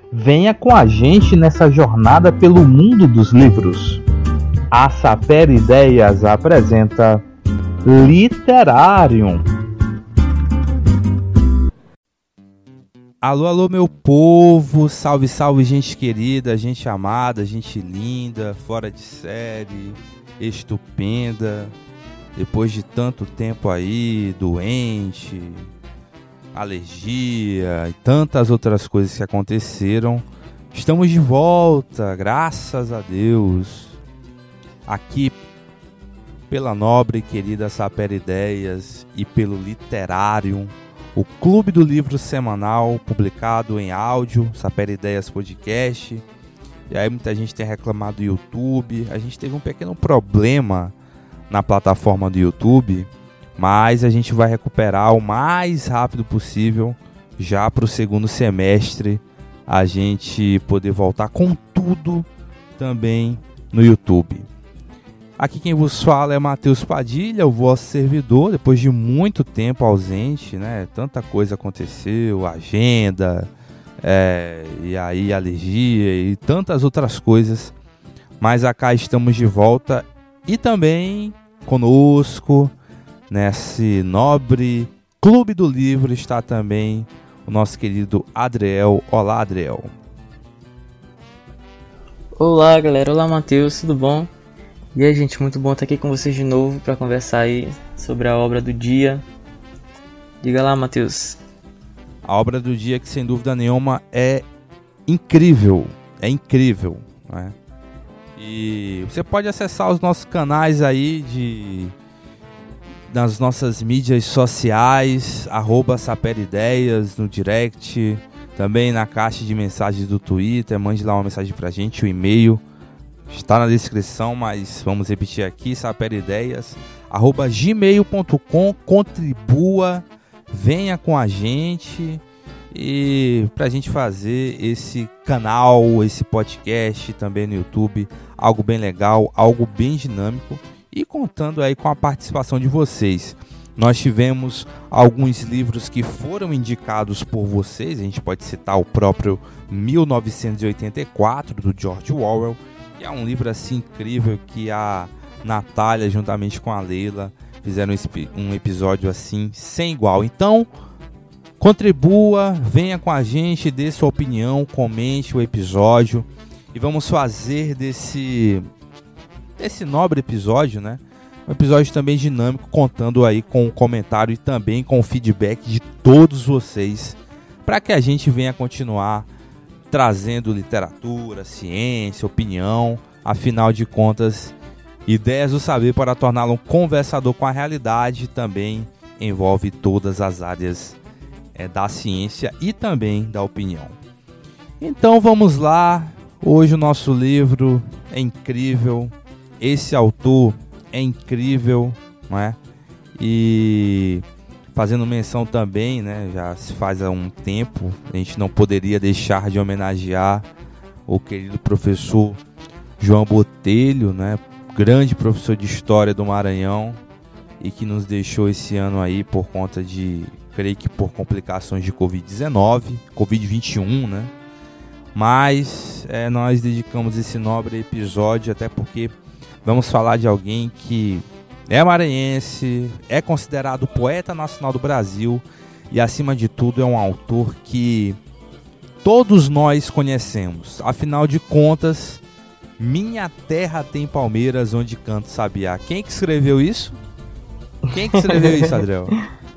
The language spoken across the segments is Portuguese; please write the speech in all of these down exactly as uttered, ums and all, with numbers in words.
Venha com a gente nessa jornada pelo mundo dos livros. A Saper Ideias apresenta Literarium. Alô, alô, meu povo, salve, salve, gente querida, gente amada, gente linda, fora de série, estupenda, depois de tanto tempo aí, doente, alergia e tantas outras coisas que aconteceram, estamos de volta, graças a Deus, aqui pela nobre e querida Saper Ideias e pelo Literarium, o clube do livro semanal, publicado em áudio, Saper Ideias Podcast. E aí muita gente tem reclamado do YouTube. A gente teve um pequeno problema na plataforma do YouTube, mas a gente vai recuperar o mais rápido possível, já para o segundo semestre, a gente poder voltar com tudo também no YouTube. Aqui quem vos fala é Matheus Padilha, o vosso servidor, depois de muito tempo ausente, né? Tanta coisa aconteceu, agenda, é, e aí alergia e tantas outras coisas. Mas acá estamos de volta e também conosco, nesse nobre clube do livro, está também o nosso querido Adriel. Olá, Adriel. Olá, galera. Olá, Matheus. Tudo bom? E aí, gente, muito bom estar aqui com vocês de novo para conversar aí sobre a obra do dia. Diga lá, Matheus. A obra do dia que, sem dúvida nenhuma, é incrível. É incrível, né? E você pode acessar os nossos canais aí de... nas nossas mídias sociais, arroba Saper Ideias, no direct, também na caixa de mensagens do Twitter. Mande lá uma mensagem pra gente, o e-mail está na descrição, mas vamos repetir aqui, saperideias, arroba gmail ponto com, contribua, venha com a gente e pra gente fazer esse canal, esse podcast também no YouTube, algo bem legal, algo bem dinâmico e contando aí com a participação de vocês. Nós tivemos alguns livros que foram indicados por vocês, a gente pode citar o próprio mil novecentos e oitenta e quatro, do George Orwell, que é um livro assim incrível que a Natália, juntamente com a Leila, fizeram um episódio assim sem igual. Então, contribua, venha com a gente, dê sua opinião, comente o episódio e vamos fazer desse, desse nobre episódio, né? Um episódio também dinâmico, contando aí com o comentário e também com o feedback de todos vocês, para que a gente venha continuar trazendo literatura, ciência, opinião, afinal de contas, ideias do saber para torná-lo um conversador com a realidade também envolve todas as áreas é, da ciência e também da opinião. Então vamos lá, hoje o nosso livro é incrível, esse autor é incrível, não é? E fazendo menção também, né, já se faz há um tempo, a gente não poderia deixar de homenagear o querido professor João Botelho, né, grande professor de História do Maranhão e que nos deixou esse ano aí por conta de, creio que por complicações de covid dezenove, covid vinte e um, né, mas é, nós dedicamos esse nobre episódio até porque vamos falar de alguém que é maranhense, é considerado o poeta nacional do Brasil e, acima de tudo, é um autor que todos nós conhecemos. Afinal de contas, minha terra tem palmeiras onde canto sabiá. Quem que escreveu isso? Quem que escreveu isso, Adriel?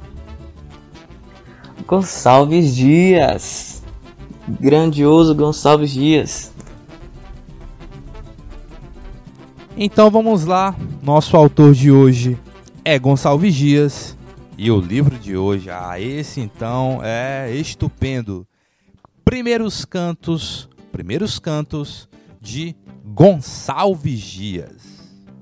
Gonçalves Dias. Grandioso Gonçalves Dias. Então vamos lá, nosso autor de hoje é Gonçalves Dias e o livro de hoje, ah, esse então é estupendo. Primeiros Cantos, Primeiros Cantos de Gonçalves Dias.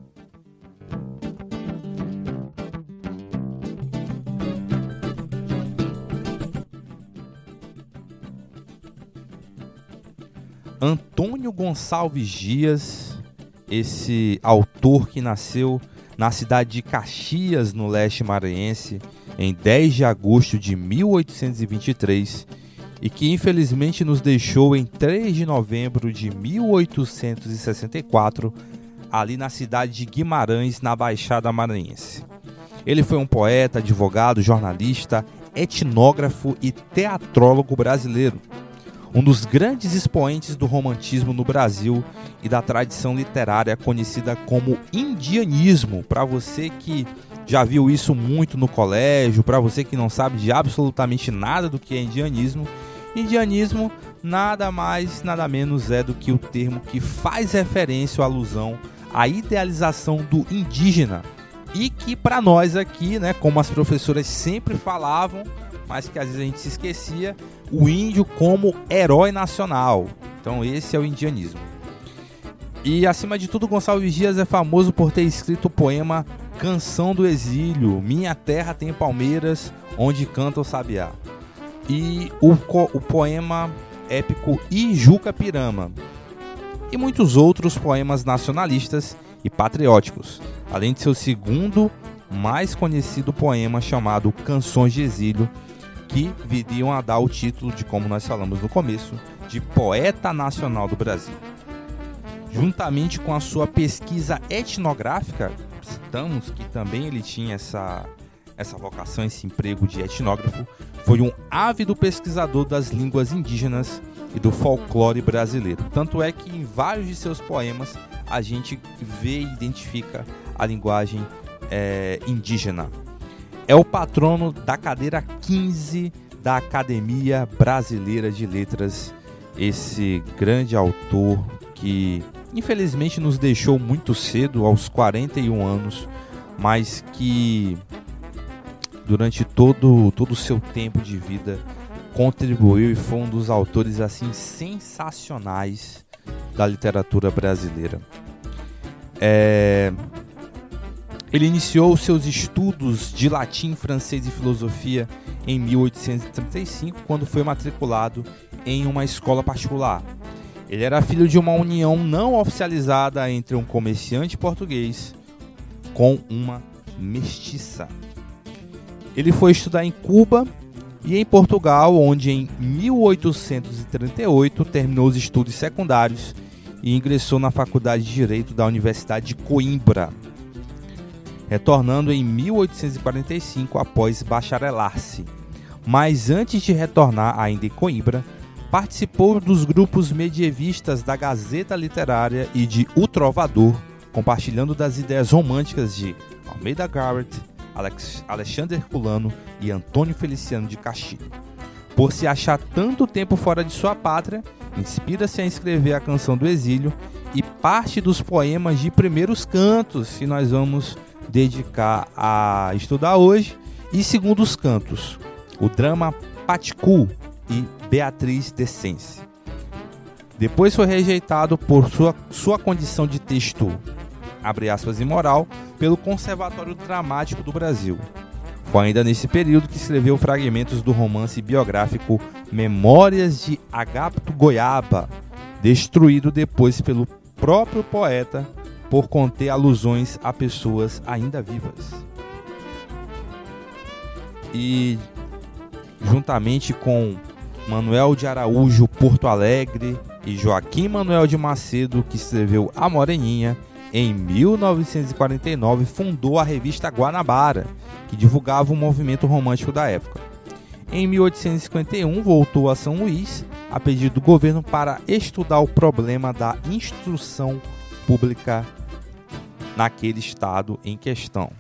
Antônio Gonçalves Dias, esse autor que nasceu na cidade de Caxias, no leste maranhense, em dez de agosto de mil oitocentos e vinte e três, e que infelizmente nos deixou em três de novembro de mil oitocentos e sessenta e quatro, ali na cidade de Guimarães, na Baixada Maranhense. Ele foi um poeta, advogado, jornalista, etnógrafo e teatrólogo brasileiro, um dos grandes expoentes do romantismo no Brasil e da tradição literária conhecida como indianismo. Para você que já viu isso muito no colégio, para você que não sabe de absolutamente nada do que é indianismo, indianismo nada mais, nada menos é do que o termo que faz referência ou alusão à idealização do indígena, e que para nós aqui, né, como as professoras sempre falavam, mas que às vezes a gente se esquecia, o índio como herói nacional. Então esse é o indianismo. E acima de tudo, Gonçalves Dias é famoso por ter escrito o poema Canção do Exílio, Minha Terra Tem Palmeiras, Onde Canta o Sabiá, e o, o poema épico Ijuca Pirama, e muitos outros poemas nacionalistas e patrióticos, além de seu segundo mais conhecido poema chamado Canções de Exílio, que viriam a dar o título de, como nós falamos no começo, de Poeta Nacional do Brasil. Juntamente com a sua pesquisa etnográfica, citamos que também ele tinha essa, essa vocação, esse emprego de etnógrafo, foi um ávido pesquisador das línguas indígenas e do folclore brasileiro. Tanto é que em vários de seus poemas a gente vê e identifica a linguagem é, indígena. É o patrono da cadeira quinze da Academia Brasileira de Letras, esse grande autor que infelizmente nos deixou muito cedo, aos quarenta e um anos, mas que durante todo todo o seu tempo de vida contribuiu e foi um dos autores assim sensacionais da literatura brasileira. É... Ele iniciou seus estudos de latim, francês e filosofia em mil oitocentos e trinta e cinco, quando foi matriculado em uma escola particular. Ele era filho de uma união não oficializada entre um comerciante português com uma mestiça. Ele foi estudar em Cuba e em Portugal, onde em mil oitocentos e trinta e oito terminou os estudos secundários e ingressou na Faculdade de Direito da Universidade de Coimbra, retornando em mil oitocentos e quarenta e cinco após bacharelar-se. Mas antes de retornar ainda em Coimbra, participou dos grupos medievistas da Gazeta Literária e de O Trovador, compartilhando das ideias românticas de Almeida Garrett, Alex, Alexandre Herculano e Antônio Feliciano de Castilho. Por se achar tanto tempo fora de sua pátria, inspira-se a escrever a Canção do Exílio e parte dos poemas de primeiros cantos que nós vamos dedicar a estudar hoje, e segundos cantos, o drama Paticu e Beatriz Descense. Depois foi rejeitado por sua, sua condição de texto, abre aspas, imoral, pelo Conservatório Dramático do Brasil. Foi ainda nesse período que escreveu fragmentos do romance biográfico Memórias de Agapto Goiaba, destruído depois pelo próprio poeta por conter alusões a pessoas ainda vivas. E juntamente com Manuel de Araújo Porto Alegre e Joaquim Manuel de Macedo, que escreveu A Moreninha, em mil novecentos e quarenta e nove fundou a revista Guanabara, que divulgava o movimento romântico da época. Em mil oitocentos e cinquenta e um voltou a São Luís, a pedido do governo, para estudar o problema da instrução pública naquele estado em questão.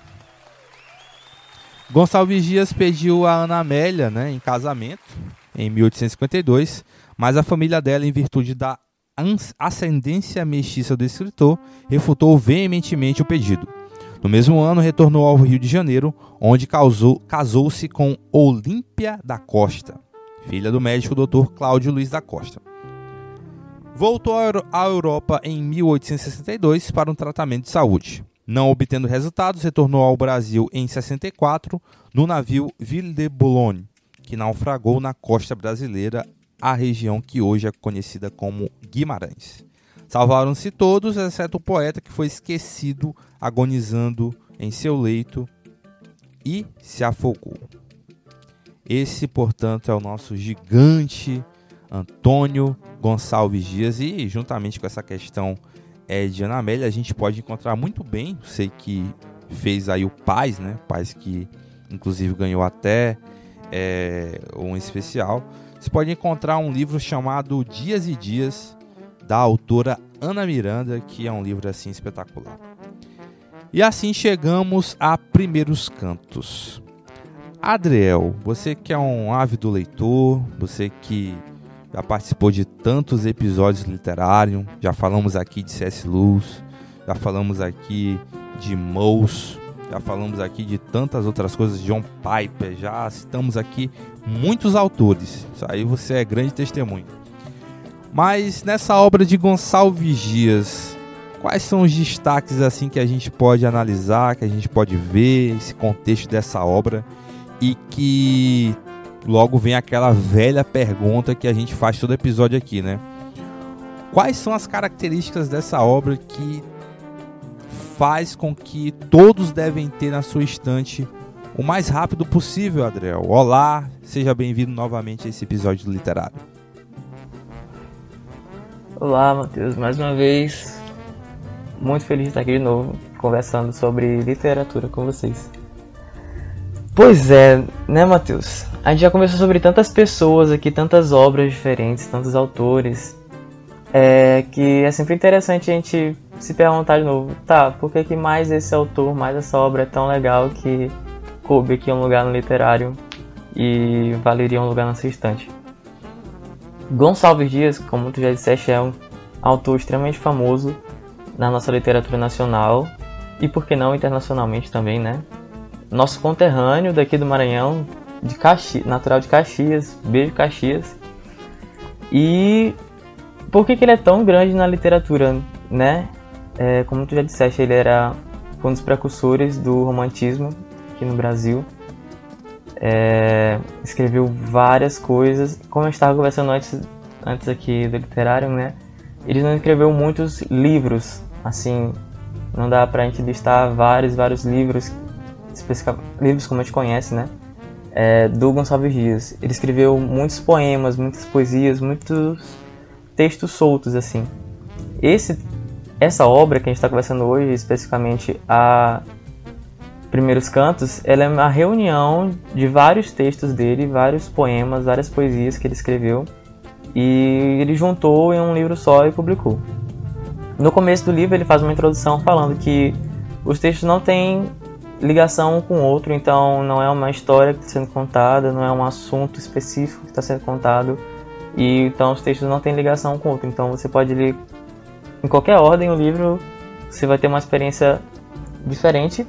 Gonçalves Dias pediu a Ana Amélia, né, em casamento em mil oitocentos e cinquenta e dois, mas a família dela, em virtude da ascendência mestiça do escritor, refutou veementemente o pedido. No mesmo ano, retornou ao Rio de Janeiro, onde casou-se com Olímpia da Costa, filha do médico doutor Cláudio Luiz da Costa. Voltou à Europa em mil oitocentos e sessenta e dois para um tratamento de saúde. Não obtendo resultados, retornou ao Brasil em sessenta e quatro no navio Ville de Boulogne, que naufragou na costa brasileira, a região que hoje é conhecida como Guimarães. Salvaram-se todos, exceto o poeta, que foi esquecido agonizando em seu leito e se afogou. Esse, portanto, é o nosso gigante Antônio Gonçalves Dias. E juntamente com essa questão é, de Ana Amélia, a gente pode encontrar muito bem, sei que fez aí o Paz, né? Paz que inclusive ganhou até é, um especial. Você pode encontrar um livro chamado Dias e Dias, da autora Ana Miranda, que é um livro assim espetacular. E assim chegamos a Primeiros Cantos. Adriel, você que é um ávido leitor, você que já participou de tantos episódios literários, já falamos aqui de C S Lewis, já falamos aqui de Mouse, já falamos aqui de tantas outras coisas, John Piper, já citamos aqui muitos autores, isso aí você é grande testemunho. Mas nessa obra de Gonçalves Dias, quais são os destaques assim que a gente pode analisar, que a gente pode ver, esse contexto dessa obra, e que logo vem aquela velha pergunta que a gente faz todo episódio aqui, né? Quais são as características dessa obra que faz com que todos devem ter na sua estante o mais rápido possível, Adriel? Olá, seja bem-vindo novamente a esse episódio do Literário. Olá, Matheus, mais uma vez, muito feliz de estar aqui de novo, conversando sobre literatura com vocês. Pois é, né, Matheus? A gente já conversou sobre tantas pessoas aqui, tantas obras diferentes, tantos autores, é, que é sempre interessante a gente se perguntar de novo, tá, por que que mais esse autor, mais essa obra é tão legal que coube aqui um lugar no literário e valeria um lugar nessa estante? Gonçalves Dias, como tu já disseste, é um autor extremamente famoso na nossa literatura nacional e, por que não, internacionalmente também, né? Nosso conterrâneo daqui do Maranhão, de Caxi... natural de Caxias, beijo Caxias. E por que que ele é tão grande na literatura, né? É, como tu já disseste, ele era um dos precursores do romantismo aqui no Brasil. É, escreveu várias coisas. Como eu estava conversando antes, antes aqui do literário, né? Ele não escreveu muitos livros, assim, não dá pra gente listar vários, vários livros, livros como a gente conhece, né? É, do Gonçalves Dias. Ele escreveu muitos poemas, muitas poesias, muitos textos soltos, assim. Esse, essa obra que a gente está conversando hoje, especificamente a Primeiros Cantos, ela é uma reunião de vários textos dele, vários poemas, várias poesias que ele escreveu, e ele juntou em um livro só e publicou. No começo do livro ele faz uma introdução falando que os textos não têm ligação um com o outro, então não é uma história que está sendo contada, não é um assunto específico que está sendo contado, e então os textos não têm ligação um com o outro, então você pode ler em qualquer ordem o livro, você vai ter uma experiência diferente,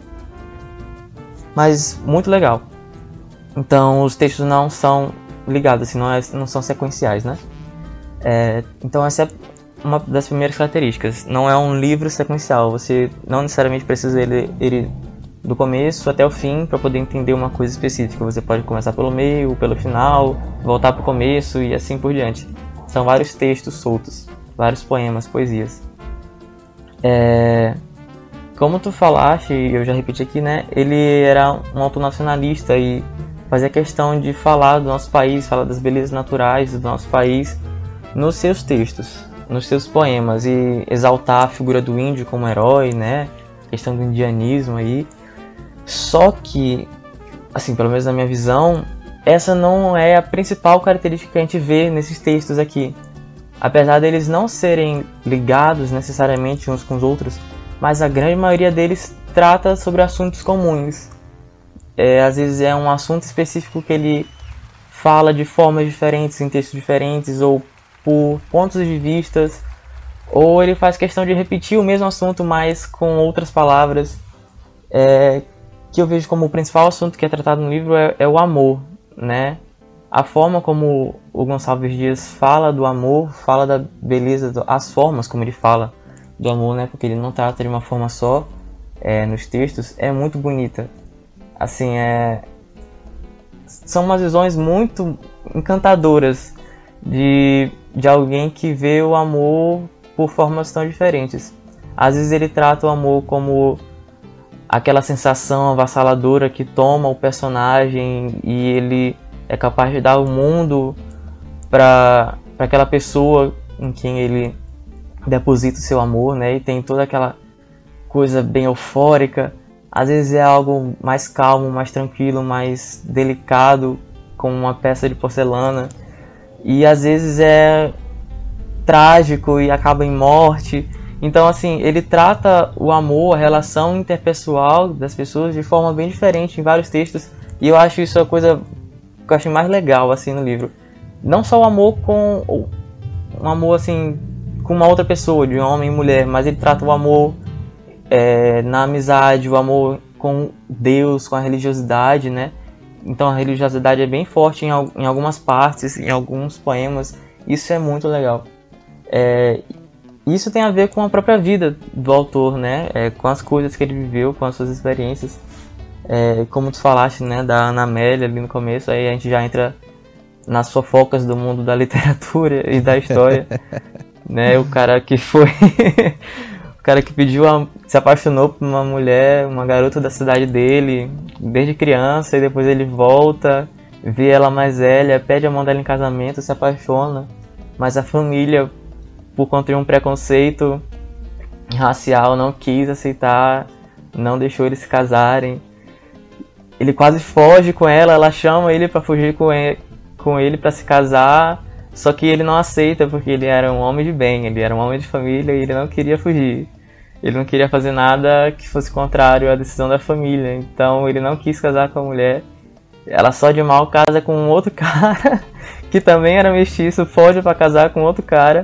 mas muito legal. Então os textos não são ligados, assim, não, é, não são sequenciais, né? É, então essa é uma das primeiras características. Não é um livro sequencial, você não necessariamente precisa ler ele do começo até o fim para poder entender uma coisa específica. Você pode começar pelo meio, pelo final, voltar para o começo e assim por diante. São vários textos soltos, vários poemas, poesias. É... Como tu falaste, eu já repeti aqui, né? Ele era um autor nacionalista e fazia questão de falar do nosso país, falar das belezas naturais do nosso país nos seus textos, nos seus poemas, e exaltar a figura do índio como herói, né? A questão do indianismo aí. Só que, assim, pelo menos na minha visão, essa não é a principal característica que a gente vê nesses textos aqui. Apesar deles não serem ligados necessariamente uns com os outros, mas a grande maioria deles trata sobre assuntos comuns. É, às vezes é um assunto específico que ele fala de formas diferentes, em textos diferentes, ou por pontos de vistas, ou ele faz questão de repetir o mesmo assunto, mas com outras palavras. É, que eu vejo como o principal assunto que é tratado no livro é, é o amor, né? A forma como o Gonçalves Dias fala do amor, fala da beleza, do, as formas como ele fala do amor, né? Porque ele não trata de uma forma só é, nos textos, é muito bonita. Assim, é... são umas visões muito encantadoras de, de alguém que vê o amor por formas tão diferentes. Às vezes ele trata o amor como aquela sensação avassaladora que toma o personagem e ele é capaz de dar o mundo para aquela pessoa em quem ele deposita o seu amor, né? E tem toda aquela coisa bem eufórica. Às vezes é algo mais calmo, mais tranquilo, mais delicado, como uma peça de porcelana. E às vezes é trágico e acaba em morte. Então, assim, ele trata o amor, a relação interpessoal das pessoas de forma bem diferente em vários textos. E eu acho isso a coisa que eu acho mais legal, assim, no livro. Não só o amor com... um amor, assim, com uma outra pessoa, de homem e mulher, mas ele trata o amor é, na amizade, o amor com Deus, com a religiosidade, né? Então a religiosidade é bem forte em, em algumas partes, em alguns poemas. Isso é muito legal. É, isso tem a ver com a própria vida do autor, né? É, com as coisas que ele viveu, com as suas experiências. É, como tu falaste, né, da Ana Amélia ali no começo, aí a gente já entra nas fofocas do mundo da literatura e da história. Né? O cara que foi... o cara que pediu, a, se apaixonou por uma mulher, uma garota da cidade dele, desde criança, e depois ele volta, vê ela mais velha, pede a mão dela em casamento, se apaixona, mas a família, por conta de um preconceito racial, não quis aceitar, não deixou eles se casarem. Ele quase foge com ela, ela chama ele pra fugir com ele, com ele pra se casar, só que ele não aceita porque ele era um homem de bem, ele era um homem de família e ele não queria fugir. Ele não queria fazer nada que fosse contrário à decisão da família, então ele não quis casar com a mulher. Ela só de mal casa com um outro cara, que também era mestiço, foge pra casar com outro cara.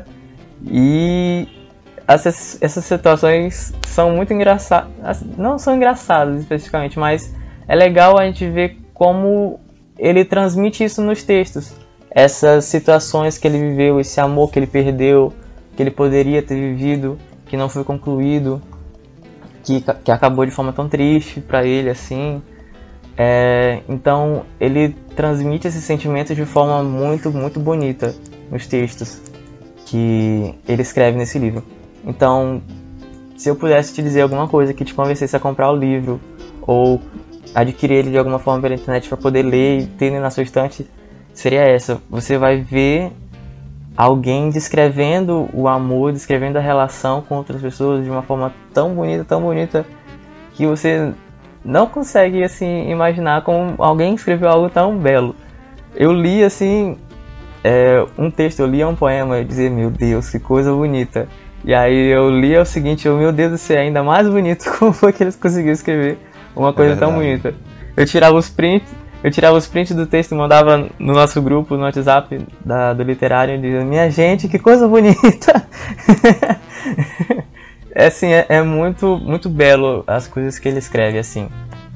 E essas, essas situações são muito engraçadas, não são engraçadas especificamente, mas é legal a gente ver como ele transmite isso nos textos. Essas situações que ele viveu, esse amor que ele perdeu, que ele poderia ter vivido, que não foi concluído, que, que acabou de forma tão triste para ele, assim. É, então, ele transmite esses sentimentos de forma muito, muito bonita nos textos que ele escreve nesse livro. Então, se eu pudesse te dizer alguma coisa que te convencesse a comprar o livro, ou adquirir ele de alguma forma pela internet para poder ler e ter ele na sua estante, seria essa. Você vai ver alguém descrevendo o amor, descrevendo a relação com outras pessoas de uma forma tão bonita, tão bonita, que você não consegue, assim, imaginar como alguém escreveu algo tão belo. Eu li, assim, é, um texto, eu lia um poema e dizia, meu Deus, que coisa bonita. E aí eu lia o seguinte, eu, meu Deus do céu, ainda mais bonito, como foi que eles conseguiram escrever uma coisa é tão bonita. Eu tirava os prints, eu tirava os prints do texto e mandava no nosso grupo, no WhatsApp da, do literário, e dizia, minha gente, que coisa bonita! É assim, é, é muito, muito belo as coisas que ele escreve, assim.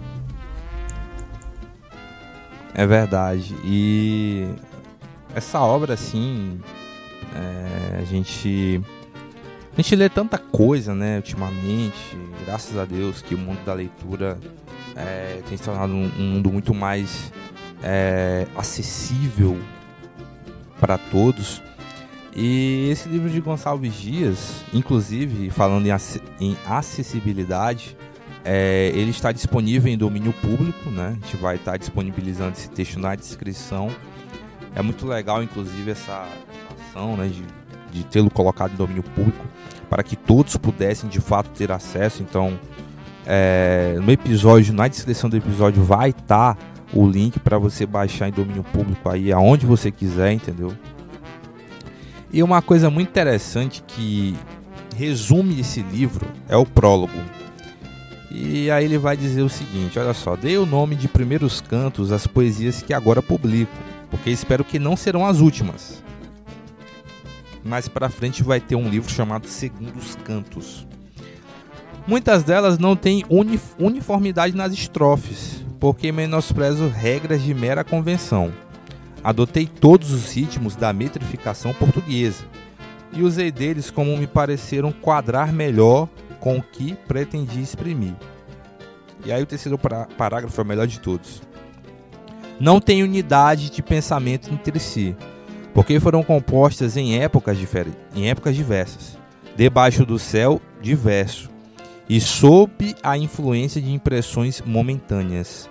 É verdade. E essa obra, assim, é, a gente a gente lê tanta coisa, né, ultimamente, graças a Deus que o mundo da leitura é, tem se tornado um, um mundo muito mais é, acessível para todos. E esse livro de Gonçalves Dias, inclusive, falando em, ac- em acessibilidade, é, ele está disponível em domínio público, né? A gente vai estar disponibilizando esse texto na descrição. É muito legal, inclusive, essa ação, né, de, de tê-lo colocado em domínio público, para que todos pudessem, de fato, ter acesso. Então, é, no episódio, na descrição do episódio, vai estar o link para você baixar em domínio público aí, aonde você quiser, entendeu? E uma coisa muito interessante que resume esse livro é o prólogo. E aí ele vai dizer o seguinte, olha só, dei o nome de Primeiros Cantos às poesias que agora publico, porque espero que não serão as últimas. Mais pra frente vai ter um livro chamado Segundos Cantos. Muitas delas não têm unif- uniformidade nas estrofes, porque menosprezo regras de mera convenção. Adotei todos os ritmos da metrificação portuguesa e usei deles como me pareceram quadrar melhor com o que pretendi exprimir. E aí o terceiro parágrafo é o melhor de todos. Não tem unidade de pensamento entre si, porque foram compostas em épocas, diferentes, em épocas diversas, debaixo do céu diverso, e sob a influência de impressões momentâneas.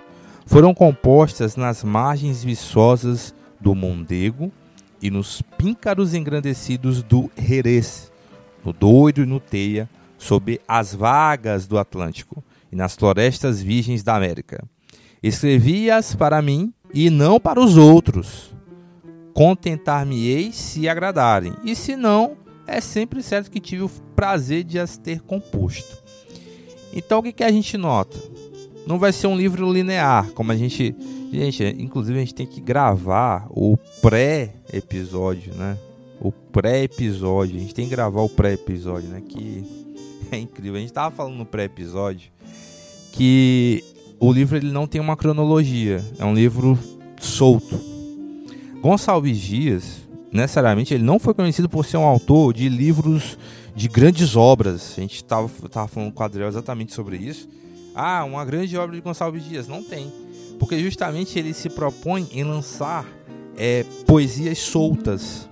foram compostas nas margens viçosas do Mondego e nos píncaros engrandecidos do Jerez, no Douro e no Teia, sob as vagas do Atlântico e nas florestas virgens da América. Escrevi-as para mim e não para os outros. Contentar-me-ei se agradarem, e se não, é sempre certo que tive o prazer de as ter composto. Então o que, que a gente nota? Não vai ser um livro linear, como a gente... Gente, inclusive a gente tem que gravar o pré-episódio, né? O pré-episódio, a gente tem que gravar o pré-episódio, né? Que é incrível. A gente tava falando no pré-episódio que o livro ele não tem uma cronologia, é um livro solto. Gonçalves Dias, necessariamente, ele não foi conhecido por ser um autor de livros de grandes obras. A gente estava tava falando com o Adriel exatamente sobre isso. Ah, uma grande obra de Gonçalves Dias. Não tem. Porque justamente ele se propõe em lançar é, poesias soltas.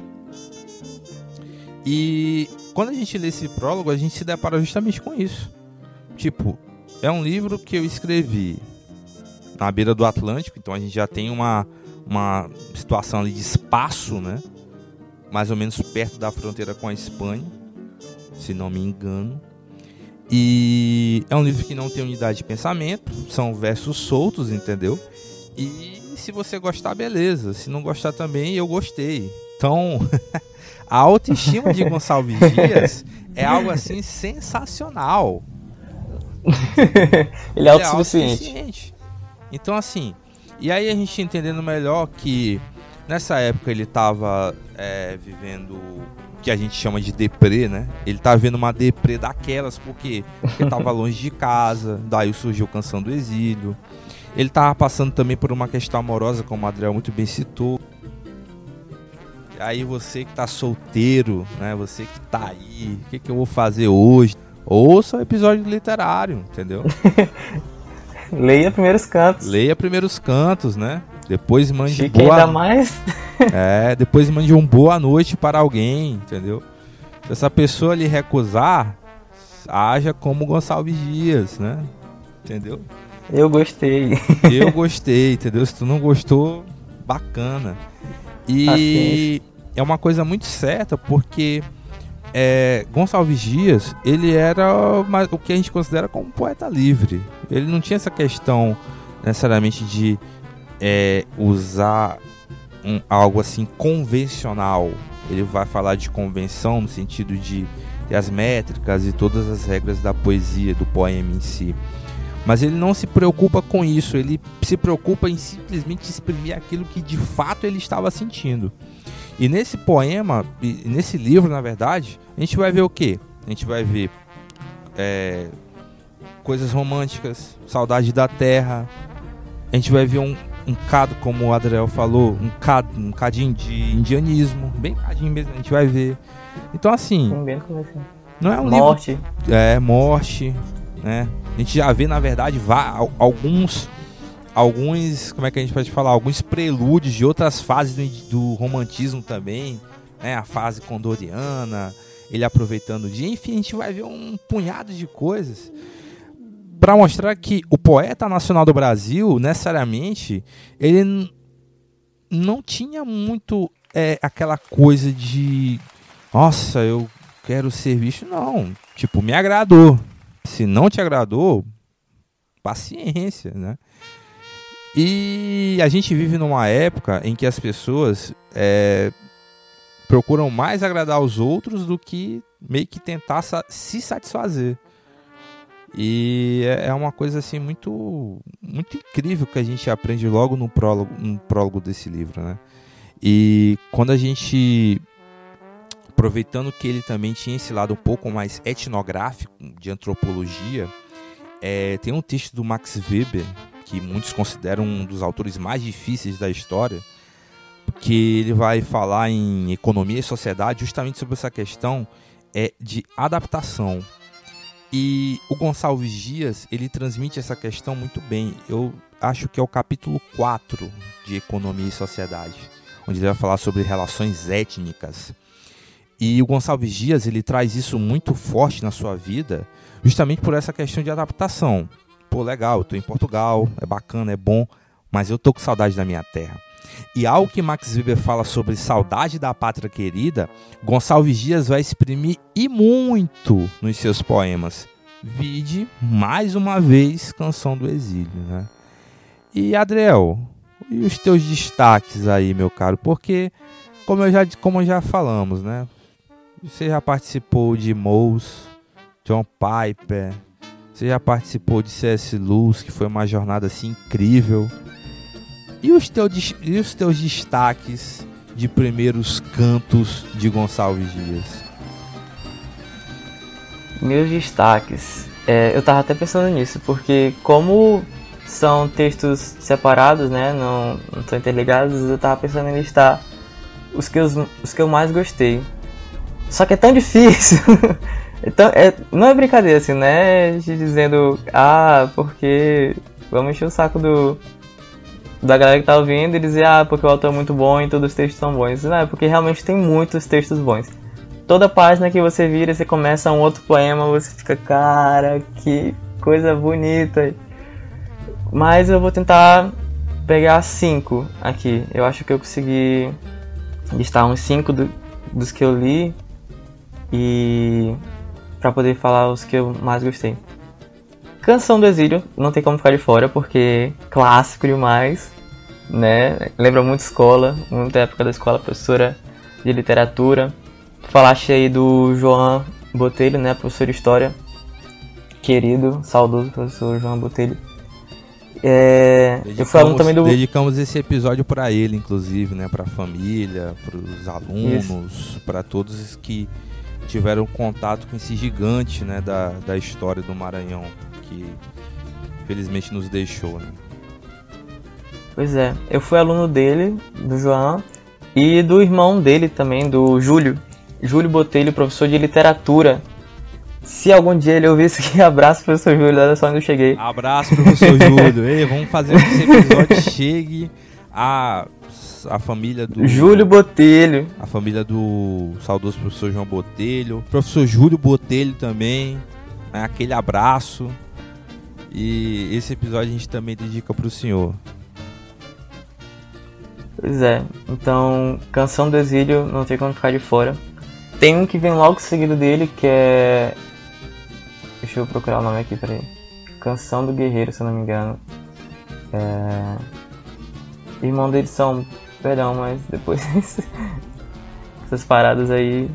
E quando a gente lê esse prólogo, a gente se depara justamente com isso. Tipo, é um livro que eu escrevi na beira do Atlântico, então a gente já tem uma, uma situação ali de espaço, né? Mais ou menos perto da fronteira com a Espanha, se não me engano. E é um livro que não tem unidade de pensamento, são versos soltos, entendeu? E se você gostar, beleza. Se não gostar também, eu gostei. Então, a autoestima de Gonçalves Dias é algo assim sensacional. Ele é autossuficiente. Então, assim, e aí a gente entendendo melhor que nessa época ele estava é, vivendo o que a gente chama de deprê, né? Ele estava vivendo uma deprê daquelas, porque ele estava longe de casa, daí surgiu Canção do Exílio. Ele estava passando também por uma questão amorosa, como o Adriel muito bem citou. Aí você que tá solteiro, né? Você que tá aí, o que, que eu vou fazer hoje? Ouça o episódio literário, entendeu? Leia Primeiros Cantos. Leia Primeiros Cantos, né? Depois mande Chique boa... ainda mais. É, depois mande um boa noite para alguém, entendeu? Se essa pessoa lhe recusar, haja como Gonçalves Dias, né? Entendeu? Eu gostei. Eu gostei, entendeu? Se tu não gostou, bacana. E é uma coisa muito certa, porque é, Gonçalves Dias, ele era uma, o que a gente considera como um poeta livre. Ele não tinha essa questão necessariamente de é, usar um, algo assim convencional. Ele vai falar de convenção no sentido de ter as métricas e todas as regras da poesia, do poema em si. Mas ele não se preocupa com isso, ele se preocupa em simplesmente exprimir aquilo que de fato ele estava sentindo. E nesse poema, e nesse livro, na verdade, a gente vai ver o quê? A gente vai ver é, coisas românticas, saudade da terra. A gente vai ver um, um cado, como o Adriel falou, um, cado, um cadinho de indianismo, bem cadinho mesmo, a gente vai ver. Então assim, não é um morte. livro... É, morte, né? A gente já vê, na verdade, alguns, alguns, como é que a gente pode falar, alguns prelúdios de outras fases do, do romantismo também, né? A fase condoriana, ele aproveitando o dia, enfim, a gente vai ver um punhado de coisas para mostrar que o poeta nacional do Brasil, necessariamente, ele n- não tinha muito é, aquela coisa de, nossa, eu quero ser visto, não, tipo, me agradou. Se não te agradou, paciência, né? E a gente vive numa época em que as pessoas é, procuram mais agradar os outros do que meio que tentar sa- se satisfazer. E é uma coisa assim muito, muito incrível que a gente aprende logo no prólogo, no prólogo desse livro, né? E quando a gente... aproveitando que ele também tinha esse lado um pouco mais etnográfico, de antropologia, é, tem um texto do Max Weber, que muitos consideram um dos autores mais difíceis da história, que ele vai falar em economia e sociedade justamente sobre essa questão é, de adaptação. E o Gonçalves Dias, ele transmite essa questão muito bem. Eu acho que é o capítulo quatro de Economia e Sociedade, onde ele vai falar sobre relações étnicas. E o Gonçalves Dias, ele traz isso muito forte na sua vida, justamente por essa questão de adaptação. Pô, legal, eu tô em Portugal, é bacana, é bom, mas eu tô com saudade da minha terra. E ao que Max Weber fala sobre saudade da pátria querida, Gonçalves Dias vai exprimir e muito nos seus poemas. Vide, mais uma vez, Canção do Exílio, né? E, Adriel, e os teus destaques aí, meu caro? Porque, como, eu já, como já falamos, né? Você já participou de Mouse, John Piper, você já participou de C S. Lewis, que foi uma jornada assim incrível. E os, teu, e os teus destaques de primeiros cantos de Gonçalves Dias? Meus destaques. É, eu tava até pensando nisso, porque como são textos separados, né, não estão interligados, eu tava pensando em listar os que, eu, os que eu mais gostei. Só que é tão difícil. Então, é, não é brincadeira, assim, né? De dizendo, ah, porque vamos encher o saco do, da galera que tá ouvindo e dizer, ah, porque o autor é muito bom e todos os textos são bons. Não, é porque realmente tem muitos textos bons. Toda página que você vira, você começa um outro poema, você fica, cara, que coisa bonita. Mas eu vou tentar pegar cinco aqui. Eu acho que eu consegui listar uns cinco do, dos que eu li e para poder falar os que eu mais gostei. Canção do Exílio, não tem como ficar de fora, porque clássico demais, né? Lembra muito escola, muita época da escola, professora de literatura. Falaste aí do João Botelho, né? Professor de História, querido, saudoso professor João Botelho. É, eu fui aluno também do... Dedicamos esse episódio para ele, inclusive, né? Para a família, para os alunos, para todos que tiveram contato com esse gigante, né, da, da história do Maranhão, que felizmente nos deixou, né? Pois é, eu fui aluno dele, do João, e do irmão dele também, do Júlio, Júlio Botelho, professor de literatura. Se algum dia ele ouvir isso aqui, abraço, professor Júlio, olha só onde eu cheguei. Abraço, professor Júlio. Ei, vamos fazer com que esse episódio chegue a... a família do... Júlio Botelho. A família do saudoso professor João Botelho. Professor Júlio Botelho também. Né, aquele abraço. E esse episódio a gente também dedica pro senhor. Pois é. Então, Canção do Exílio, não tem como ficar de fora. Tem um que vem logo seguido dele, que é... Deixa eu procurar o nome aqui, peraí. Canção do Guerreiro, se eu não me engano. É... Irmão deles são... Perdão, mas depois essas paradas aí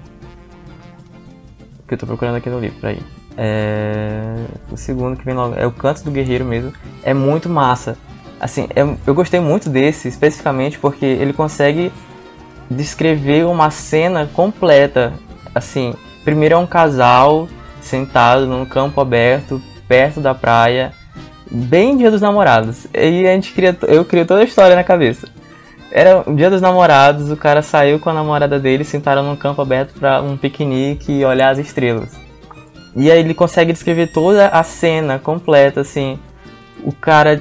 que eu tô procurando aqui no livro, peraí. É... O segundo que vem logo é o Canto do Guerreiro mesmo. É muito massa. Assim, eu, eu gostei muito desse, especificamente porque ele consegue descrever uma cena completa. Assim, primeiro é um casal sentado num campo aberto, perto da praia, bem Dia dos Namorados. E a gente cria, eu criei toda a história na cabeça. Era o Dia dos Namorados, o cara saiu com a namorada dele, sentaram num campo aberto para um piquenique e olhar as estrelas. E aí ele consegue descrever toda a cena completa, assim, o cara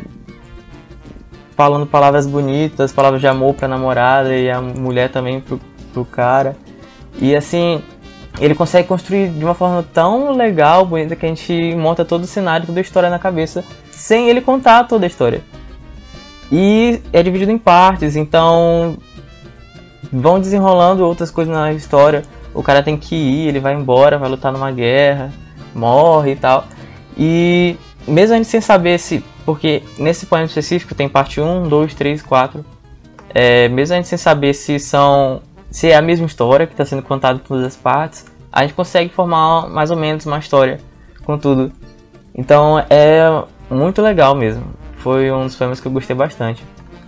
falando palavras bonitas, palavras de amor pra namorada e a mulher também pro, pro cara. E assim, ele consegue construir de uma forma tão legal, bonita, que a gente monta todo o cenário, toda a história na cabeça, sem ele contar toda a história. E é dividido em partes, então vão desenrolando outras coisas na história. O cara tem que ir, ele vai embora, vai lutar numa guerra, morre e tal. E mesmo a gente sem saber se... Porque nesse poema específico tem parte um, dois, três, quatro. É, mesmo a gente sem saber se são... Se é a mesma história que está sendo contada em todas as partes, a gente consegue formar mais ou menos uma história com tudo. Então é muito legal mesmo. Foi um dos poemas que eu gostei bastante.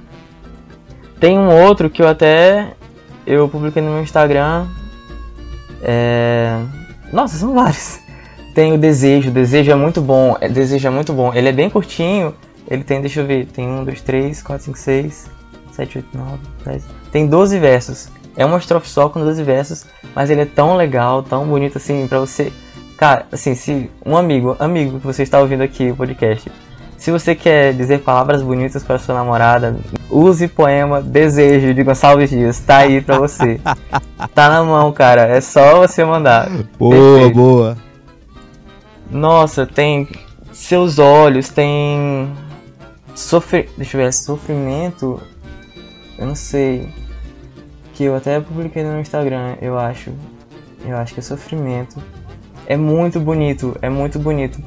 Tem um outro que eu até... Eu publiquei no meu Instagram. É... Nossa, são vários. Tem o Desejo. Desejo é muito bom. Desejo é muito bom. Ele é bem curtinho. Ele tem, deixa eu ver, tem um, dois, três, quatro, cinco, seis, sete, oito, nove, dez. Tem doze versos. É uma estrofe só com doze versos. Mas ele é tão legal, tão bonito assim, pra você... Cara, assim, se um amigo, amigo que você está ouvindo aqui o podcast... Se você quer dizer palavras bonitas para sua namorada, use poema Desejo de Gonçalves Dias. Tá aí pra você. Tá na mão, cara. É só você mandar. Boa, perfeito. Boa. Nossa, tem Seus Olhos, tem Sofre... Deixa eu ver, sofrimento... Eu não sei... Que eu até publiquei no Instagram, eu acho. Eu acho que é sofrimento. É muito bonito, é muito bonito.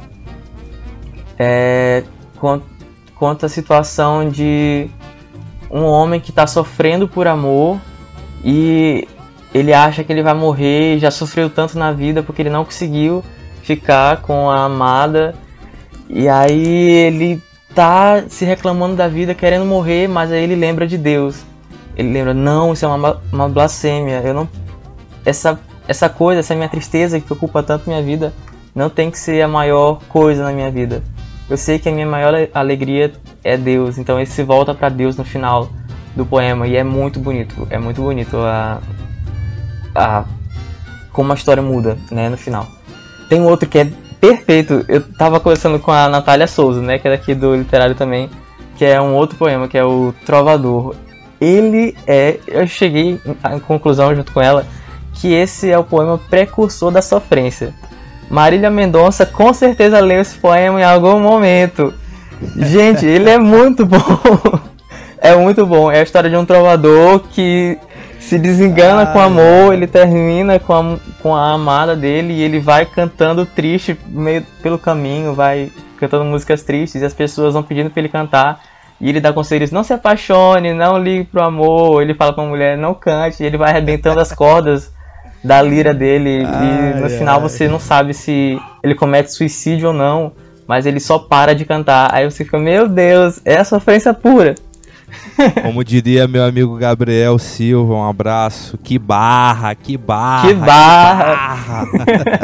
É... Conta a situação de um homem que está sofrendo por amor e ele acha que ele vai morrer e já sofreu tanto na vida porque ele não conseguiu ficar com a amada. E aí ele tá se reclamando da vida, querendo morrer, mas aí ele lembra de Deus. Ele lembra, não, isso é uma, uma blasfêmia. Eu não, essa, essa coisa, essa minha tristeza que ocupa tanto minha vida, não tem que ser a maior coisa na minha vida. Eu sei que a minha maior alegria é Deus, então ele se volta para Deus no final do poema e é muito bonito, é muito bonito a, a, como a história muda, né, no final. Tem um outro que é perfeito, eu tava conversando com a Natália Souza, né, que é daqui do Literário também, que é um outro poema, que é o Trovador. Ele é, eu cheguei à conclusão junto com ela, que esse é o poema precursor da sofrência. Marília Mendonça com certeza leu esse poema em algum momento. Gente, ele é muito bom. É muito bom. É a história de um trovador que se desengana ah, com o amor, ele termina com a, com a amada dele e ele vai cantando triste meio pelo caminho, vai cantando músicas tristes e as pessoas vão pedindo pra ele cantar. E ele dá conselhos, não se apaixone, não ligue pro amor. Ele fala pra mulher, não cante. E ele vai arrebentando as cordas da lira dele. Ai, e no ai. final você não sabe se ele comete suicídio ou não. Mas ele só para de cantar. Aí você fica, meu Deus, é a sofrência pura. Como diria meu amigo Gabriel Silva, um abraço. Que barra, que barra. Que barra. Que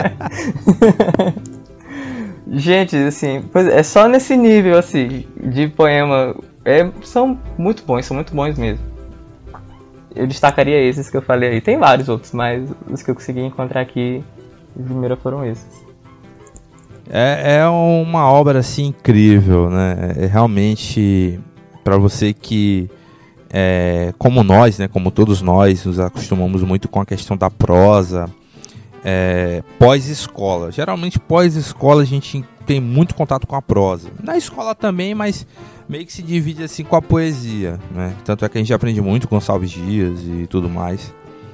barra. Gente, assim, é só nesse nível, assim, de poema, é, são muito bons, são muito bons mesmo. Eu destacaria esses que eu falei aí. Tem vários outros, mas os que eu consegui encontrar aqui, de primeira foram esses. É, é uma obra, assim, incrível, né? É realmente, para você que, é, como nós, né, como todos nós, nos acostumamos muito com a questão da prosa, É, pós-escola. Geralmente pós-escola a gente tem muito contato com a prosa. Na escola também, mas meio que se divide assim com a poesia, né? Tanto é que a gente aprende muito com Gonçalves Dias e tudo mais.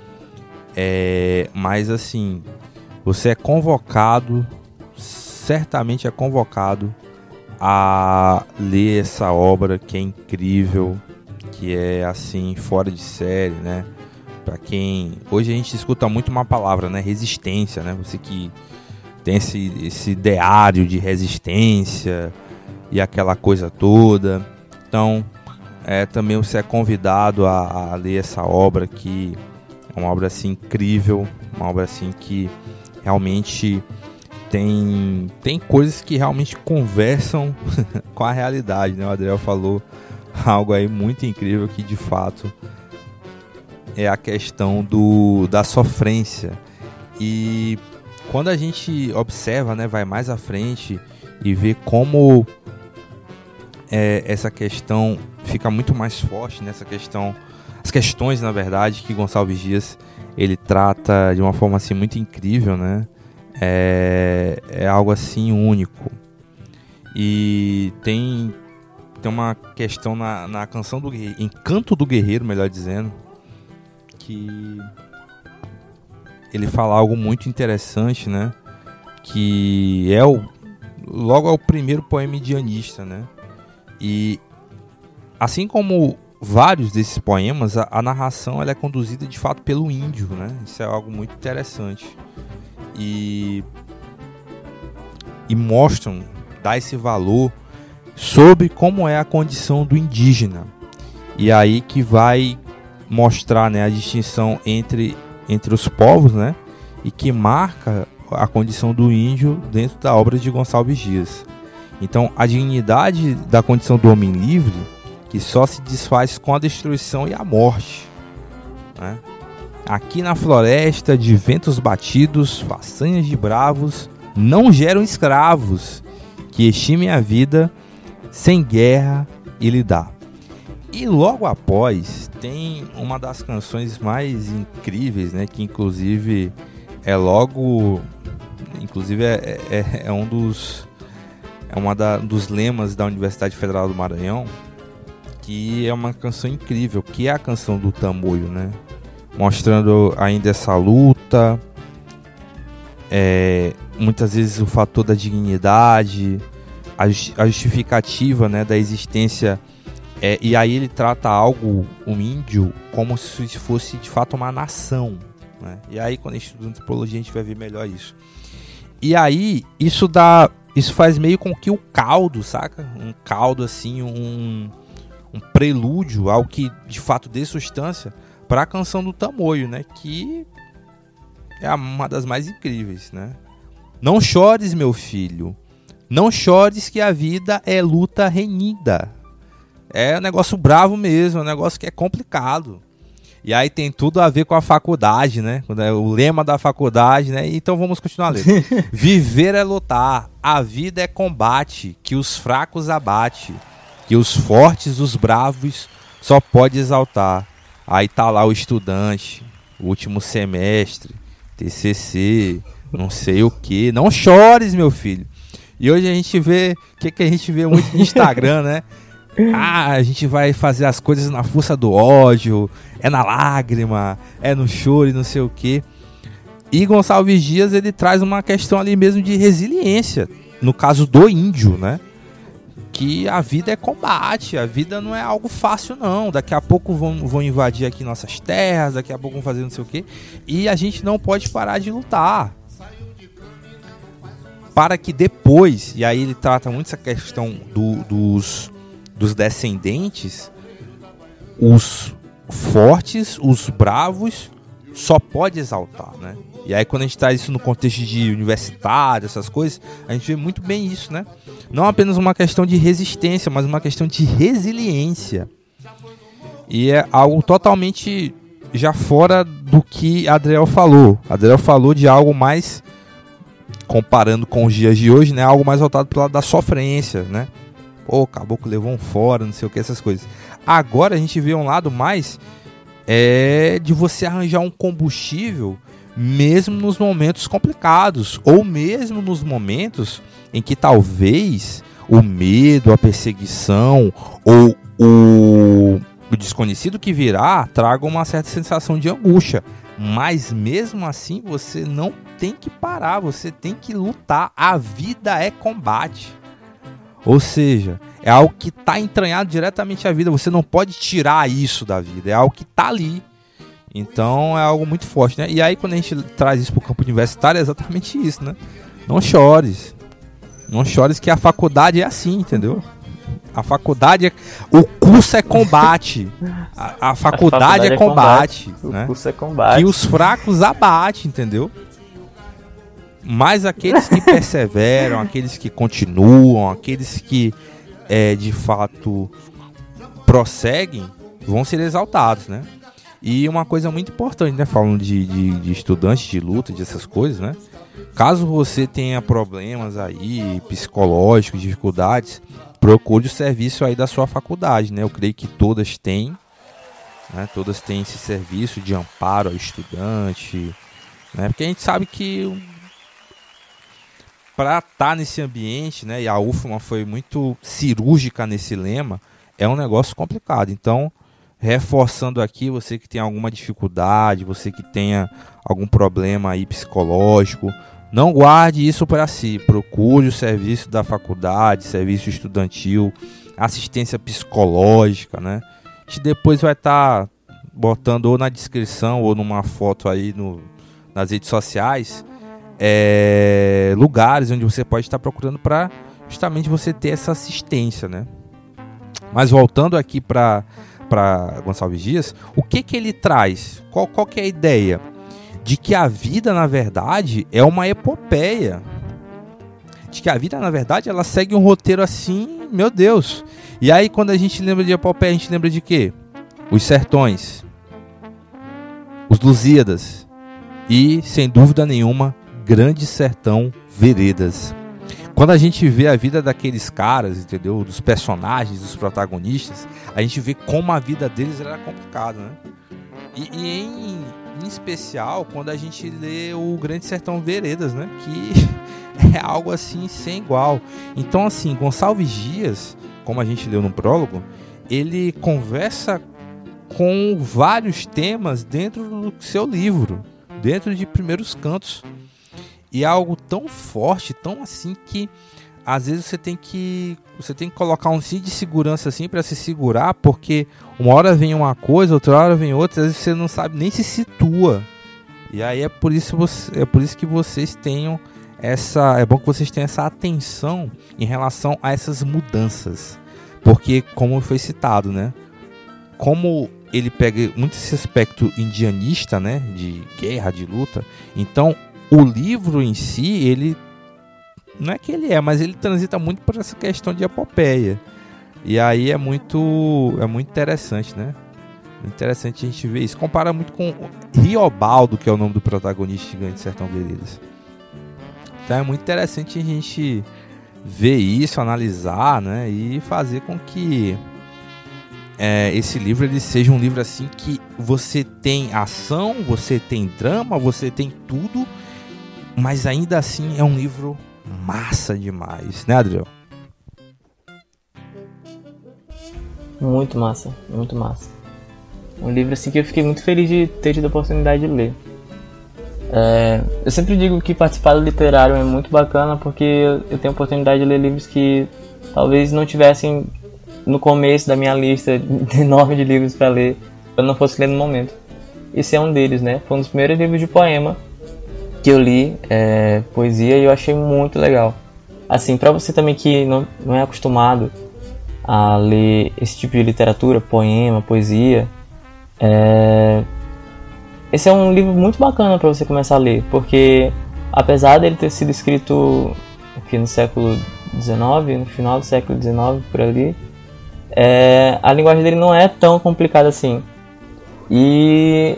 É, mas assim, você é convocado, certamente é convocado a ler essa obra que é incrível, que é assim, fora de série, né? Para quem... Hoje a gente escuta muito uma palavra, né? Resistência, né? Você que tem esse, esse ideário de resistência e aquela coisa toda. Então, é, também você é convidado a, a ler essa obra, que é uma obra assim incrível, uma obra assim que realmente tem, tem coisas que realmente conversam com a realidade, né? O Adriel falou algo aí muito incrível, que de fato é a questão do, da sofrência. E quando a gente observa, né, vai mais à frente e vê como é, essa questão fica muito mais forte nessa questão, as questões, na verdade, que Gonçalves Dias ele trata de uma forma assim muito incrível, né? É, é algo assim único. E tem, tem uma questão na, na canção do Guerreiro, Encanto do Guerreiro, melhor dizendo, que ele fala algo muito interessante, né? Que é o logo é o primeiro poema indianista, né? E assim como vários desses poemas, a, a narração ela é conduzida de fato pelo índio, né? Isso é algo muito interessante e e mostram, dá esse valor sobre como é a condição do indígena. E aí que vai mostrar, né, a distinção entre, entre os povos, né, e que marca a condição do índio dentro da obra de Gonçalves Dias. Então, a dignidade da condição do homem livre, que só se desfaz com a destruição e a morte, né? Aqui na floresta de ventos batidos, façanhas de bravos, não geram escravos, que estimem a vida sem guerra e lidar. E logo após tem uma das canções mais incríveis, né? Que inclusive é logo, inclusive é, é, é um dos é uma da, dos lemas da Universidade Federal do Maranhão, que é uma canção incrível, que é a canção do Tamoio, né? Mostrando ainda essa luta, é, muitas vezes o fator da dignidade, a, a justificativa, né, da existência, é, e aí ele trata algo, o índio, como se fosse de fato uma nação, né? E aí quando a gente estuda antropologia a gente vai ver melhor isso. E aí isso dá, isso faz meio com que o caldo, saca? Um caldo assim, um, um prelúdio ao que de fato dê substância para a canção do Tamoio, né? Que é uma das mais incríveis, né? Não chores, meu filho, não chores que a vida é luta renhida. É um negócio bravo mesmo, é um negócio que é complicado. E aí tem tudo a ver com a faculdade, né? O lema da faculdade, né? Então vamos continuar lendo. Viver é lutar, a vida é combate, que os fracos abate, que os fortes, os bravos, só pode exaltar. Aí tá lá o estudante, o último semestre, T C C, não sei o que. Não chores, meu filho. E hoje a gente vê, o que, que a gente vê muito no Instagram, né? Ah, a gente vai fazer as coisas na força do ódio, é na lágrima, é no choro e não sei o que. E Gonçalves Dias, ele traz uma questão ali mesmo de resiliência, no caso do índio, né? Que a vida é combate, a vida não é algo fácil não. Daqui a pouco vão, vão invadir aqui nossas terras, daqui a pouco vão fazer não sei o que. E a gente não pode parar de lutar. Para que depois, e aí ele trata muito essa questão do, dos... dos descendentes, os fortes, os bravos, só pode exaltar, né? E aí quando a gente traz isso no contexto de universitário, essas coisas, a gente vê muito bem isso, né? Não apenas uma questão de resistência, mas uma questão de resiliência. E é algo totalmente já fora do que Adriel falou. Adriel falou de algo mais, comparando com os dias de hoje, né? Algo mais voltado para o lado da sofrência, né? Pô, o caboclo levou um fora, não sei o que, essas coisas. Agora a gente vê um lado mais é, de você arranjar um combustível mesmo nos momentos complicados, ou mesmo nos momentos em que talvez o medo, a perseguição ou o, o desconhecido que virá traga uma certa sensação de angústia. Mas mesmo assim você não tem que parar, você tem que lutar. A vida é combate. Ou seja, é algo que está entranhado diretamente à vida. Você não pode tirar isso da vida. É algo que está ali. Então é algo muito forte, né? E aí quando a gente traz isso para o campo universitário é exatamente isso, né? Não chores. Não chores que a faculdade é assim, entendeu? A faculdade é... O curso é combate. A, a, faculdade, a faculdade é combate. É combate, né? O curso é combate. E os fracos abate, entendeu? Mas aqueles que perseveram, aqueles que continuam, aqueles que é, de fato prosseguem, vão ser exaltados, né? E uma coisa muito importante, né? Falando de, de, de estudantes de luta, dessas coisas, né? Caso você tenha problemas aí, psicológicos, dificuldades, procure o serviço aí da sua faculdade, né? Eu creio que todas têm, né? Todas têm esse serviço de amparo ao estudante, né? Porque a gente sabe que para estar nesse ambiente, né, e a U F M A foi muito cirúrgica nesse lema, é um negócio complicado. Então, reforçando aqui, você que tem alguma dificuldade, você que tenha algum problema aí psicológico, não guarde isso para si. Procure o serviço da faculdade, serviço estudantil, assistência psicológica, né? A gente depois vai estar tá botando ou na descrição ou numa foto aí no, nas redes sociais, É, lugares onde você pode estar procurando para justamente você ter essa assistência, né? Mas voltando aqui para para Gonçalves Dias, o que que ele traz? Qual, qual que é a ideia? De que a vida, na verdade, é uma epopeia. De que a vida, na verdade, ela segue um roteiro assim, meu Deus. E aí, quando a gente lembra de epopeia, a gente lembra de quê? Os sertões, os Lusíadas e, sem dúvida nenhuma, Grande Sertão Veredas. Quando a gente vê a vida daqueles caras, entendeu? Dos personagens, dos protagonistas, a gente vê como a vida deles era complicada, né? E, e em, em especial quando a gente lê o Grande Sertão Veredas, né? Que é algo assim sem igual. Então assim, Gonçalves Dias, como a gente leu no prólogo, ele conversa com vários temas dentro do seu livro, dentro de Primeiros Cantos, e é algo tão forte, tão assim, que às vezes você tem que você tem que colocar um cinto de segurança assim para se segurar, porque uma hora vem uma coisa, outra hora vem outra, às vezes você não sabe nem se situa. E aí é por isso, você, é por isso que vocês tenham essa, é bom que vocês tenham essa atenção em relação a essas mudanças, porque como foi citado, né, como ele pega muito esse aspecto indianista, né, de guerra, de luta, então o livro em si, ele não é que ele é, mas ele transita muito por essa questão de epopeia. E aí é muito, é muito interessante, né? Interessante a gente ver isso. Compara muito com Riobaldo, que é o nome do protagonista de Grande Sertão Veredas. Então é muito interessante a gente ver isso, analisar, né? E fazer com que é, esse livro ele seja um livro assim que você tem ação, você tem drama, você tem tudo, mas ainda assim é um livro massa demais, né, Adriel? Muito massa, muito massa. Um livro assim que eu fiquei muito feliz de ter tido a oportunidade de ler. É, eu sempre digo que participar do literário é muito bacana, porque eu tenho a oportunidade de ler livros que talvez não tivessem no começo da minha lista enorme de livros para ler, eu não fosse ler no momento. Esse é um deles, né? Foi um dos primeiros livros de poema que eu li, é, poesia, e eu achei muito legal. Assim, pra você também que não, não é acostumado a ler esse tipo de literatura, poema, poesia, é, esse é um livro muito bacana pra você começar a ler, porque apesar dele ter sido escrito aqui no século dezenove, no final do século dezenove, por ali, é, a linguagem dele não é tão complicada assim. E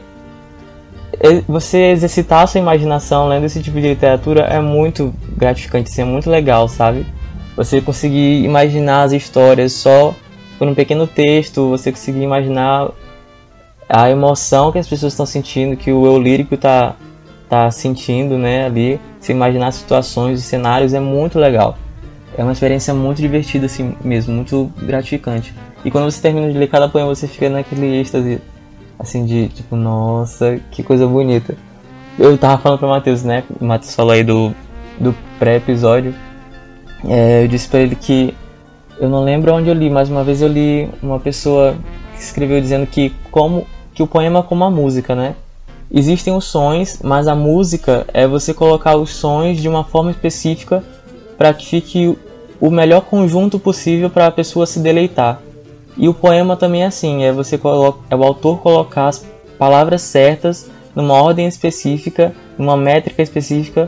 você exercitar a sua imaginação lendo esse tipo de literatura é muito gratificante, assim, é muito legal, sabe? Você conseguir imaginar as histórias só por um pequeno texto, você conseguir imaginar a emoção que as pessoas estão sentindo, que o eu lírico tá, tá sentindo, né, ali. Você imaginar situações e cenários é muito legal. É uma experiência muito divertida assim mesmo, muito gratificante. E quando você termina de ler cada poema, você fica naquele êxtase, assim, de tipo, nossa, que coisa bonita. Eu tava falando pro Matheus, né? O Matheus falou aí do, do pré-episódio. É, eu disse pra ele que eu não lembro onde eu li, mas uma vez eu li uma pessoa que escreveu dizendo que, como, que o poema é como a música, né? Existem os sons, mas a música é você colocar os sons de uma forma específica para que fique o melhor conjunto possível para a pessoa se deleitar. E o poema também é assim, é, você coloca, é o autor colocar as palavras certas numa ordem específica, numa métrica específica,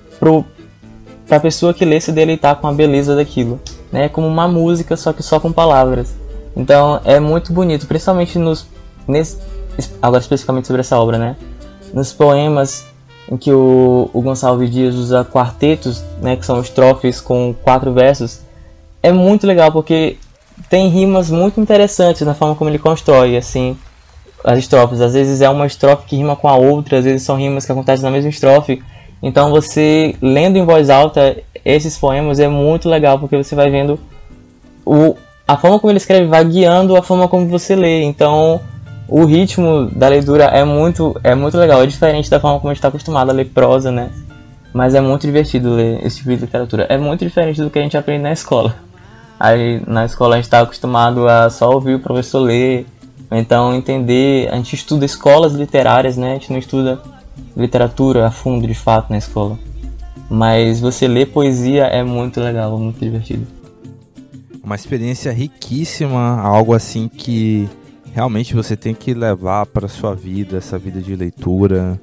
para a pessoa que lê se deleitar com a beleza daquilo. Né? É como uma música, só que só com palavras. Então é muito bonito, principalmente nos... Nesse, agora especificamente sobre essa obra, né? Nos poemas em que o, o Gonçalves Dias usa quartetos, né, que são estrofes com quatro versos, é muito legal porque tem rimas muito interessantes na forma como ele constrói assim, as estrofes. Às vezes é uma estrofe que rima com a outra, às vezes são rimas que acontecem na mesma estrofe. Então você, lendo em voz alta esses poemas, é muito legal porque você vai vendo o, a forma como ele escreve, vai guiando a forma como você lê. Então o ritmo da leitura é muito, é muito legal, é diferente da forma como a gente está acostumado a ler prosa, né? Mas é muito divertido ler esse tipo de literatura. É muito diferente do que a gente aprende na escola. Aí na escola a gente está acostumado a só ouvir o professor ler, então entender, a gente estuda escolas literárias, né? A gente não estuda literatura a fundo de fato na escola. Mas você ler poesia é muito legal, muito divertido. Uma experiência riquíssima, algo assim que realmente você tem que levar para a sua vida, essa vida de leitura.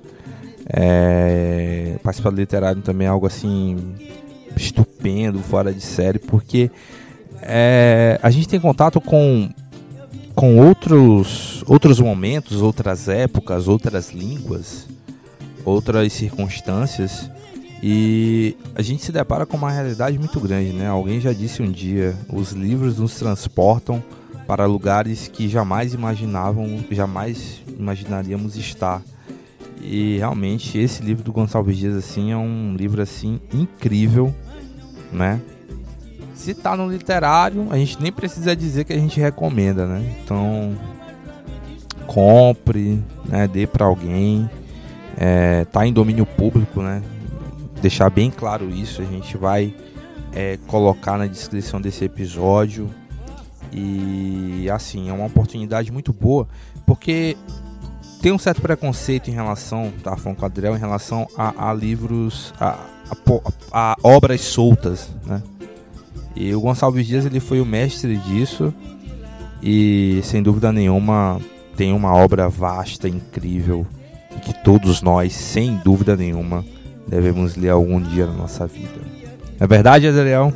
É, participar do literário também é algo assim estupendo, fora de série, porque é, a gente tem contato com, com outros, outros momentos, outras épocas, outras línguas, outras circunstâncias, e a gente se depara com uma realidade muito grande, né? Alguém já disse um dia, os livros nos transportam para lugares que jamais imaginavam, jamais imaginaríamos estar. E realmente esse livro do Gonçalves Dias assim é um livro assim incrível, né? Se tá no literário, a gente nem precisa dizer que a gente recomenda, né? Então, compre, né? Dê para alguém. É, tá em domínio público, né? Deixar bem claro isso, a gente vai é, colocar na descrição desse episódio. E assim, é uma oportunidade muito boa, porque tem um certo preconceito em relação, tá falando com o Adriel, em relação a, a livros, a, a, a obras soltas, né? E o Gonçalves Dias, ele foi o mestre disso, e sem dúvida nenhuma tem uma obra vasta, incrível, que todos nós, sem dúvida nenhuma, devemos ler algum dia na nossa vida. É verdade, Adriel?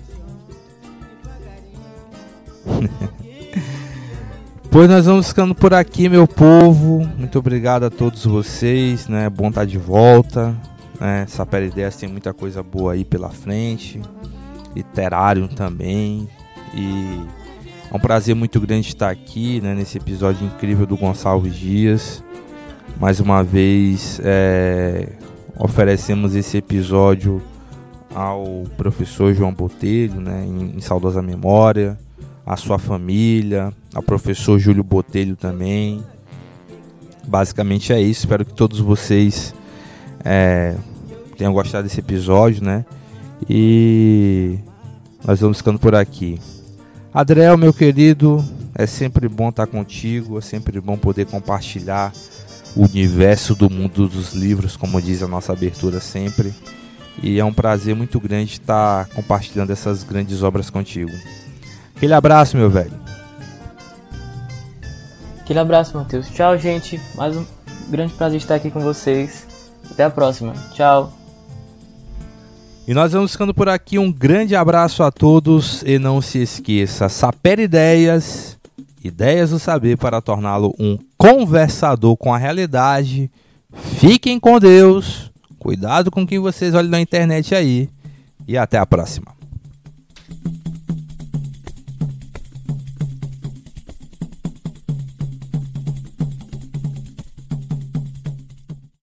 Pois nós vamos ficando por aqui, meu povo. Muito obrigado a todos vocês, né? Bom estar de volta, né? Sapere Ideias tem muita coisa boa aí pela frente, literário também. E é um prazer muito grande estar aqui, né? Nesse episódio incrível do Gonçalves Dias. Mais uma vez é, oferecemos esse episódio ao professor João Botelho, né? Em, em saudosa memória, a sua família, ao professor Júlio Botelho também. Basicamente é isso. Espero que todos vocês é, tenham gostado desse episódio, né? E nós vamos ficando por aqui. Adriel, meu querido, é sempre bom estar contigo, é sempre bom poder compartilhar o universo do mundo dos livros, como diz a nossa abertura sempre. E é um prazer muito grande estar compartilhando essas grandes obras contigo. Aquele abraço, meu velho. Aquele abraço, Matheus. Tchau, gente. Mais um grande prazer estar aqui com vocês. Até a próxima. Tchau. E nós vamos ficando por aqui. Um grande abraço a todos. E não se esqueça, Sapere Ideias, ideias do saber para torná-lo um conversador com a realidade. Fiquem com Deus. Cuidado com quem vocês olham na internet aí. E até a próxima.